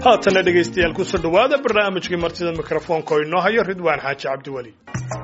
haatana dhegaystayaal ku soo dhawaada barnaamijkii martida mikrofoonka oo inoo hayo Ridwaan Xaaji Cabdiwali.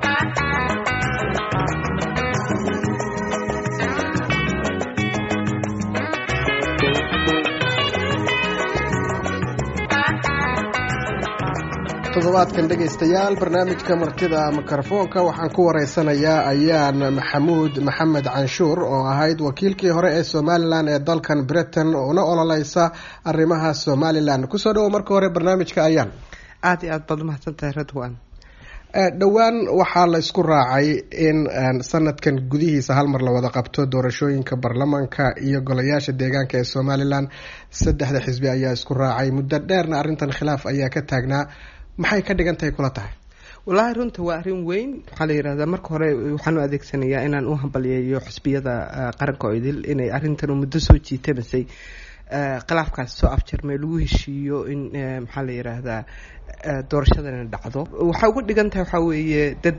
toddobaadkan dhegaystayaal barnaamijka martida mikrofoonka waxaan ku wareysanayaa ayaan maxamed canshuur oo ahayd wakiilkii hore ee Somaliland ee dalkan Britain oo una ololeysa arrimaha Somaliland. kusoo dhawo marka hore barnaamijka ayaan. aad iyo aad baad mahadsantahay Ridwaan. dhowaan waxaa la isku raacay in sanadkan gudihiisa hal mar la wada qabto doorashooyinka baarlamaanka iyo golayaasha deegaanka ee Somaliland. saddexda xisbi ayaa isku raacay muddo dheerna arrintan khilaaf ayaa ka taagnaa. maxay ka dhigan tahay kula tahay? wallaahi runta waa arrin weyn. waxaa la yidhahdaa marka hore waxaan u adeegsanayaa inaan u hambalyeeyo xisbiyada qaranka oo idil inay arrintan muddo soo jiitamisay khilaafkaas soo afjarmay lagu heshiiyo in maxaa la yidhaahdaa doorashadana dhacdo. waxay uga dhigan tahay waxaa weeye dee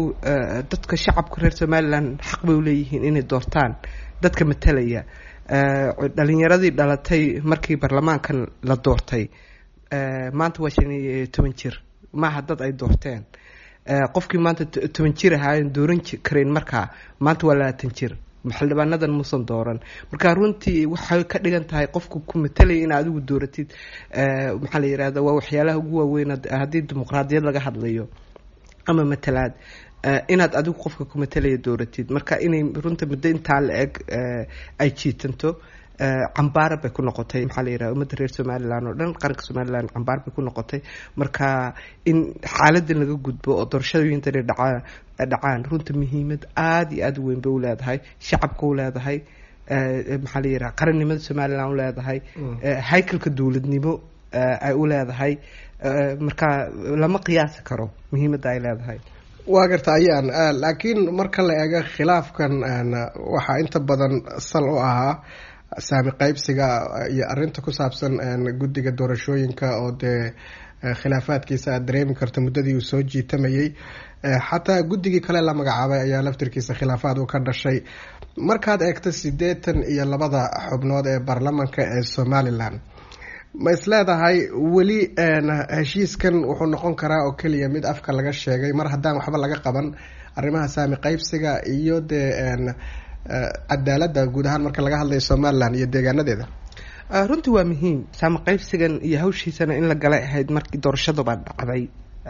dadka shacabka reer Somaliland xaq bay u leeyihiin inay doortaan dadka matalaya. dhalinyaradii dhalatay markii baarlamaankan la doortay maanta waa 15 jir maaha dad ay doorteen. qofkii maanta 10 jir ahaa dooran kareen markaa maanta waa 20 jir xildhibaanadan muusan dooran. marka runtii waxay ka dhigan tahay qofku ku matalay in adigu dooratid maxaa la yiraahdaa waa waxyaalaha ugu waaweyn haddii dimuqraadiyad laga hadlayo ama matalaad inaad adigu qofka ku matalaya dooratid. marka inay runta muddo intaa la eg ay jiitanto cambaar bay ku noqotay maxaa la yiraahdaa ummadda reer Somaliland oo dhan qaranka Somaliland cambaar bay ku noqotay. marka in xaaladdan laga gudbo oo doorashooyinka dhacaan runta muhiimad aad iyo aad weyn bay u leedahay shacabka u leedahay maxaa la yiraahdaa qarannimada Somaliland u leedahay haykalka dawladnimo ay u leedahay. marka lama qiyaasi karo muhiimadda ay leedahay. waa garta ayaan laakiin marka la eego khilaafkan waxaa inta badan sal u ahaa saami qaybsiga iyo arrinta ku saabsan guddiga doorashooyinka oo dee khilaafaadkiisa aad dareemi karto muddadii uu soo jiitamayay. xataa guddigii kale la magacaabay ayaa laftirkiisa khilaafaad uu ka dhashay. markaad eegto 82 xubnood ee baarlamaanka ee Somaliland ma isleedahay weli heshiiskan wuxuu noqon karaa oo keliya mid afka laga sheegay mar haddaan waxba laga qaban arrimaha saami qaybsiga iyo dee cadaaladda guud ahaan marka laga hadlayo Somaliland iyo deegaanadeeda? runtii waa muhiim saami qaybsigan iyo hawshiisana in la galay ahayd markii doorashaduba dhacday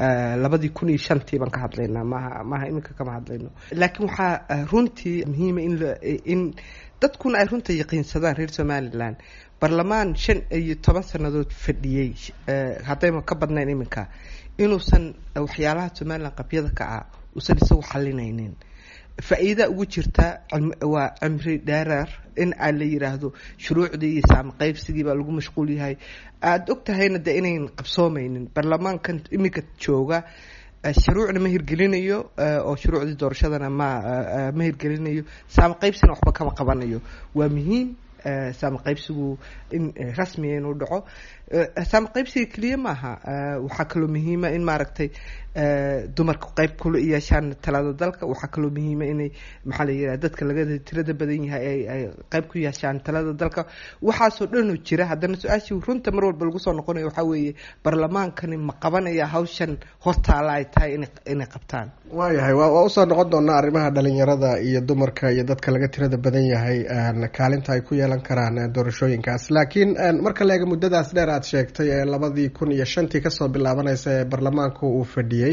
2005 baan ka hadlaynaa maaha iminka kama hadlayno. laakiin waxaa runtii muhiima in dadkuna ay runta yaqiinsadaan reer Somaliland baarlamaan 15 sanadood fadhiyay haddayma ka badnayn iminka inuusan waxyaalaha Somaliland qabyada ka ah uusan isagu xalinaynin. faa'iido ugu jirta waa amri dheerar in ay la yiraahdo shuruucdii iyo saami qaybsigii baa lagu mashquul yahay. aad ogtahayna de inayn qabsoomeynin baarlamaankan iminka jooga shuruucna ma hirgelinayo oo shuruucdii doorashadana ma hirgelinayo saami qaybsina waxba kama qabanayo. waa muhiim saami qaybsigu in rasmi inuu dhaco. saami qaybsiga kaliya maaha waxaa kaloo muhiima in maaragtay dumarku qayb kula yeeshaan talada dalka. waxaa kaloo muhiima inay maxaa la yiraahdaa dadka laga tirada badan yahay ay qayb ku yeeshaan talada dalka. waxaasoo dhan oo jira haddana su-aashii runta mar walba lagu soo noqonayo waxaa weeye baarlamaankani ma qabanaya hawshan hortaala ay tahay inay qabtaan. waayahay waa usoo noqon doonaa arrimaha dhalinyarada iyo dumarka iyo dadka laga tirada badan yahay kaalinta ay ku yeelan karaan doorashooyinkaas. laakiin marka la eego muddadaas dheer aad sheegtay ee 2005 kasoo bilaabanaysa ee baarlamaanku uu fadhiyay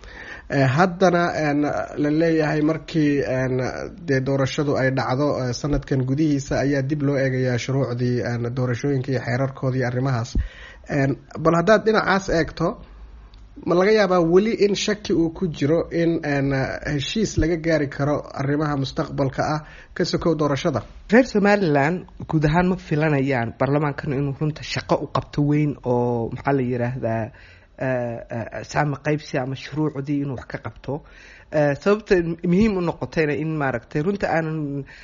haddana la leeyahay markii dee doorashadu ay dhacdo sanadkan gudihiisa ayaa dib loo eegayaa shuruucdii doorashooyinka iyo xeerarkooda iyo arrimahaas. bal haddaad dhinacaas eegto ma laga yaabaa weli in shaki uu ku jiro in heshiis laga gaari karo arrimaha mustaqbalka ah ka sokow doorashada? reer Somaliland guud ahaan ma filanayaan baarlamaankan inuu runta shaqo u qabto weyn oo maxaa la yiraahdaa saami qaybsi ama shuruucdii inuu wax ka qabto. sababta muhiim u noqotayna in maaragtay runta aanan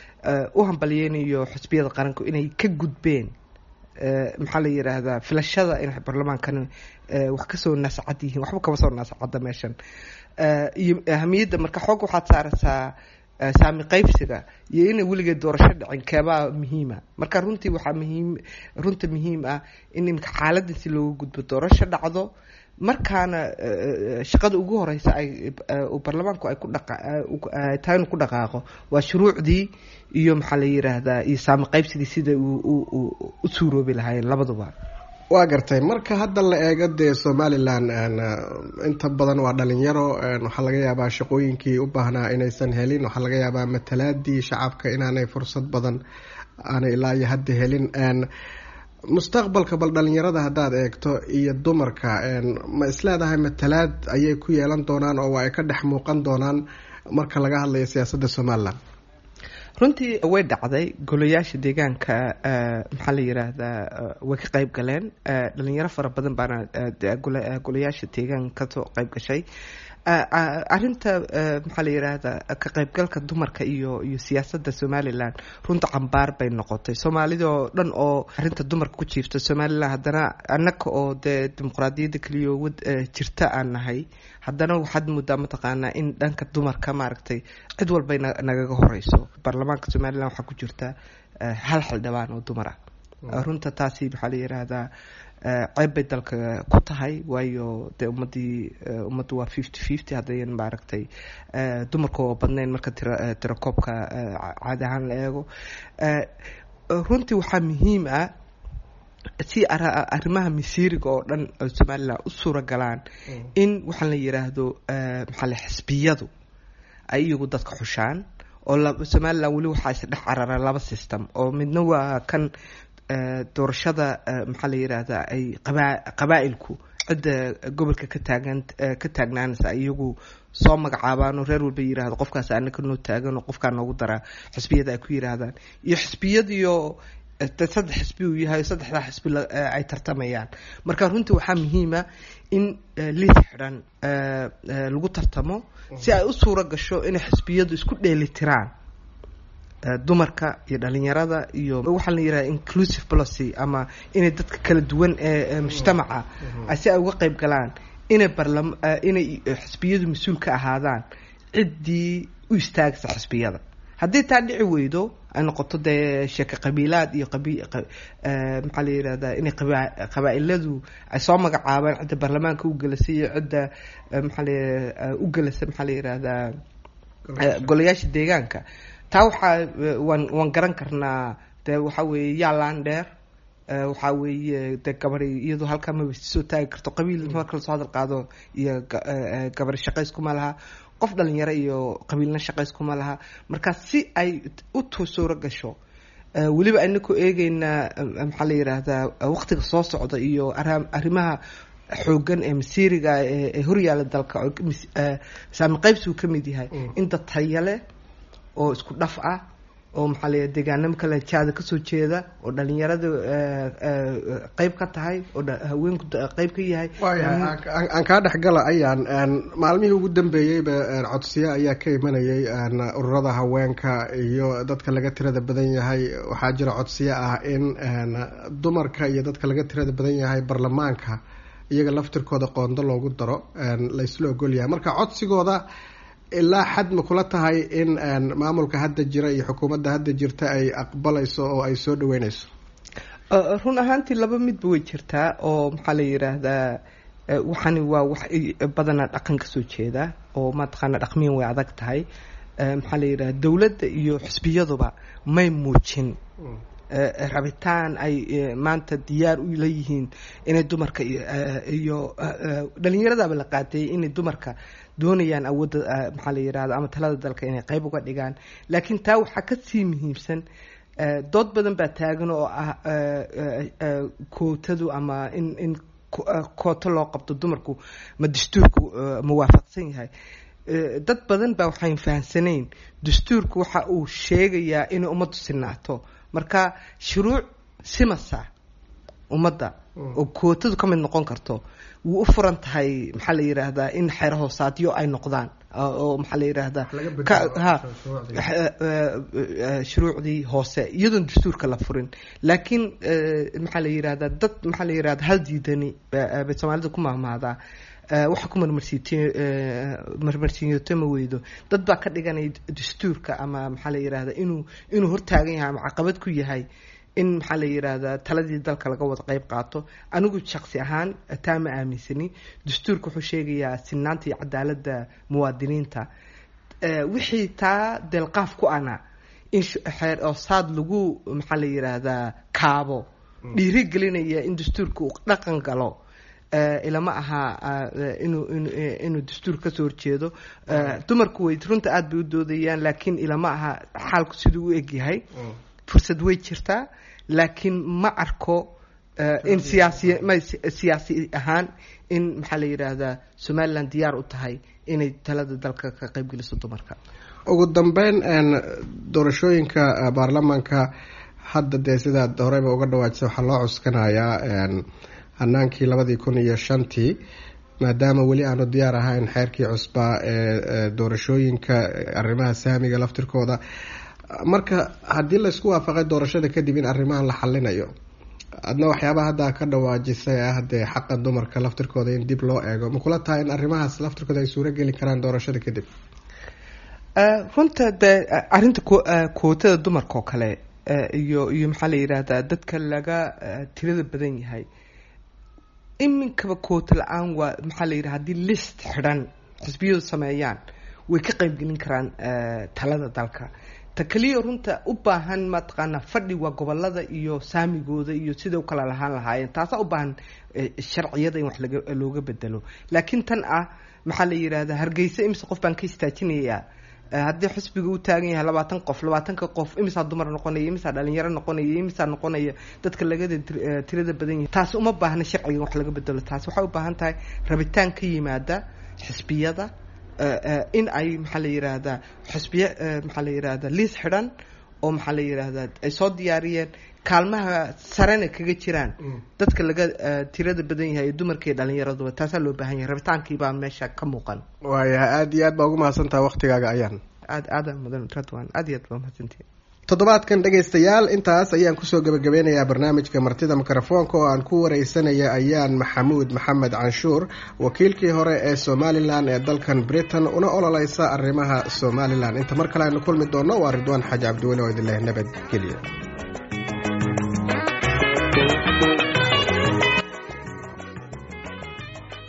u hambalyeynayo xisbiyada qaranku inay ka gudbeen maxaa la yiraahdaa filashada in baarlamaankan wax ka soo naasacad yihiin waxba kama soo naasacada meeshan. iyo ahamiyadda marka xoog waxaad saaraysaa saami qaybsiga iyo inay weligeed doorasho dhicin keebaa muhiima. Marka runtii waxaa muhiim ah in imika xaaladdan si looga gudbo doorasho dhacdo, markaana shaqada ugu horeysa ay baarlamaanku ay tahay inuu ku dhaqaaqo waa shuruucdii iyo maxaa la yiraahdaa iyo saami qaybsigii sida u suuroobi lahaayeen labaduba. waa gartay. marka hadda la eego dee Somaliland inta badan waa dhalinyaro, waxaa laga yaabaa shaqooyinkii u baahnaa inaysan helin, waxaa laga yaabaa matalaadii shacabka inaanay fursad badan aanay ilaa iyo hadda helin. mustaqbalka bal dhalinyarada haddaad eegto iyo dumarka, ma isleedahay matalaad ayay ku yeelan doonaan oo ay ka dhex muuqan doonaan marka laga hadlayo siyaasadda Somaliland? runtii way dhacday, golayaasha deegaanka maxaa la yiraahdaa way ka qayb galeen, dhalinyaro fara badan baana golayaasha deegaanka kasoo qayb gashay. arinta maxaa la yiraahdaa ka qaybgalka dumarka iyo siyaasadda Somaliland runta cambaar bay noqotay. Soomaalida oo dhan oo arinta dumarka ku jiifta Somaliland, haddana annaka oo dee dimuqraadiyadda kaliya jirta aan nahay, haddana waxaad moodaa mataqaanaa in dhanka dumarka maaragtay cid walbay nagaga horeyso. baarlamaanka Somaliland waxaa ku jirta hal xildhibaan oo dumar ah. runta taasi maxaa la yiraahdaa qayb bay dalka ku tahay, waayo dee ummaddu waa 50-50 haddayan maaragtay dumarka oo badnayn marka tirakoobka caadi ahaan la eego. runtii waxaa muhiim ah si arrimaha masiiriga oo dhan Somaliland u suura galaan in waxaan la yiraahdo maxaa la xisbiyadu ay iyagu dadka xushaan. oo Somaliland weli waxaa isdhex carara laba system, oo midna waa kan doorashada maxaa la yiraahdaa ay qabaa'ilku cidda gobolka ka taagnaanaysa iyagu soo magacaabaan oo reer walba yiraahdo qofkaas anaka noo taagan oo qofkaa noogu daraa xisbiyada ay ku yiraahdaan, iyo xisbiyadiyo saddex xisbi uu yahay, saddexdaa xisbi ay tartamayaan. marka runtii waxaa muhiima in liis xidhan lagu tartamo si ay u suura gasho inay xisbiyadu isku dheelitiraan dumarka iyo dhalinyarada iyo waxaa la yiraahdaa inclusive policy, ama inay dadka kala duwan ee mujtamaca si ay uga qayb galaan, inay xisbiyadu mas-uul ka ahaadaan ciddii u istaagaysa xisbiyada. haddii taa dhici weydo ay noqoto dee sheeko qabiilaad iyo maxaa la yiraahdaa inay qabaa'iladu ay soo magacaabaan cidda baarlamaanka u gelasay iyo cidda u gelasa maxaa la yiraahdaa golayaasha deegaanka. taa waan garan karnaa, dee waxaa weeye yaalaan dheer, waxaa weeye dee gabari iyadoo halkaa maba soo taagi karto, qabiil marka lasoo hadal qaado iyo gabari shaqayskuma laha, qof dhalinyaro iyo qabiilna shaqayskuma laha. marka si ay u suuro gasho, weliba aynakoo eegeynaa maxaa la yiraahdaa waqtiga soo socda iyo arrimaha xoogan ee masiiriga ee horyaala dalka, saami qaybsigu ka mid yahay in dad tayale oo isku dhaf ah oo maxaa la yiraahdaa deegaanamo kale jaada kasoo jeeda, oo dhalinyarada qayb ka tahay, oo haweenku qayb ka yahay. aan kaa dhexgala ayaan maalmihii ugu dambeeyeyba codsiyo ayaa ka imanayay ururada haweenka iyo dadka laga tirada badan yahay. waxaa jira codsiyo ah in dumarka iyo dadka laga tirada badan yahay baarlamaanka iyaga laftirkooda qoondo loogu daro, laysla ogol yahay. marka codsigooda ilaa xad ma kula tahay in maamulka hadda jira iyo xukuumadda hadda jirta ay aqbalayso oo ay soo dhaweynayso? run ahaantii laba midba way jirtaa, oo maxaa la yiraahdaa waxani waa wax badanaa dhaqan ka soo jeeda, oo mataqaana dhaqmiyan way adag tahay. maxaa la yiraahdaa dowladda iyo xisbiyaduba may muujin rabitaan ay maanta diyaar u leeyihiin inay dumarka iyo dhalinyaradaba la qaatay inay dumarka doonayaan awoodda maxaa la yiraahdaa ama talada dalka inay qayb uga dhigaan. laakiin taa waxaa ka sii muhiimsan, dood badan baa taagan oo ah kootadu, ama in kooto loo qabto dumarku ma dastuurku muwaafaqsan yahay. dad badan baa waxaan fahansanayn dastuurku waxa uu sheegayaa inay ummaddu sinaato. marka shuruuc simasa ummadda oo kootadu ka mid noqon karto wuu u furan tahay maxaa la yiraahdaa in xeer hoosaadyo ay noqdaan, oo maxaa la yiraahdaa shuruucdii hoose iyadoon dastuurka la furin. laakiin maxaa la yiraahdaa dad maxaa la yiraahdaa hal diidani bay Soomaalida ku mahmahdaa waxa ku marmarsiinyoto ma weydo dad baa ka dhiganaya dastuurka ama maxaa la yidhahdaa inuu hortaagan yahay ama caqabad ku yahay in maxaa la yidhaahdaa taladii dalka laga wada qayb qaato. anigu shaksi ahaan taa ma aaminsani. dastuurka wuxuu sheegayaa sinaanta iyo cadaaladda muwaadiniinta. wixii taa deelqaaf ku ana in xeer oosaad lagu maxaa la yidhaahdaa kaabo dhiirigelinaya in dastuurka uu dhaqan galo ilama aha inuu dastuur kasoo horjeedo. dumarku way runta aada bay u doodayaan laakiin ilama aha xaalku siduu u egyahay. fursad way jirtaa laakiin ma arko in siyaasi ahaan in maxaa la yidhaahdaa somaliland diyaar u tahay inay talada dalka ka qayb geliso dumarka. ugu dambeyn doorashooyinka baarlamaanka hadda dee sidaad horeyba uga dhawaajisay waxaa loo cuskanayaa hanaankii 2005 maadaama weli aanu diyaar ahayn xeerkii cusbaa ee doorashooyinka arrimaha saamiga laftirkooda. marka haddii laysku waafaqay doorashada kadib in arrimahan la xalinayo, adna waxyaabaha hadda ka dhawaajisay dee xaqa dumarka laftirkooda in dib loo eego, ma kula tahay in arrimahaas laftirkooda ay suuro geli karaan doorashada kadib? runta dee arrinta kootada dumarka oo kale iyo maxaa la yidhaahdaa dadka laga tirada badan yahay iminkaba koota la-aan waa maxaa la yidhaha haddii list xidhan xisbiyadu sameeyaan way ka qaybgelin karaan talada dalka. ta keliya runta u baahan mataqaanaa fadhi waa gobolada iyo saamigooda iyo sida u kala lahaan lahaayeen. taasaa u baahan sharciyada in wax looga bedelo. laakiin tan ah maxaa la yidhaahdaa hargeysa imise qof baan ka istaajinayaa haddii xisbiga u taagan yahay 20 qof imisaa dumar noqonaya, imisaa dhalinyaro noqonaya, imisaa noqonaya dadka lagada tirada badan yahay. taasi uma baahna sharciga wax laga bedelo. taasi waxay u baahan tahay rabitaan ka yimaada xisbiyada in ay maxaa la yidhaahdaa xisbiya maxaa la yidhaahdaa liis xidhan oo maxaa la yidhaahdaa ay soo diyaariyeen kaalmaha sarena kaga jiraan dadka laga tirada badan yahay dumarka iyo dhalinyaraduba. taasaa loo baahan yahay. rabitaankiibaa meesha ka muuqan. waayahay aada iyo aad baa ugu mahadsantaha waktigaaga ayaan. aada mudan radwan aad iyo aad baa mahadsantihi. toddobaadkan dhegaystayaal intaas ayaan kusoo gabagabeynayaa barnaamijka martida mikrofoonka oo aan ku wareysanaya ayaan maxamuud maxamed canshuur, wakiilkii hore ee somalilan ee dalkan britain una ololeysa arrimaha somalilan. inta mar kale aynu kulmi doono waa ridwaan xaaji cabdiweli oo idin leh nabadgelyo.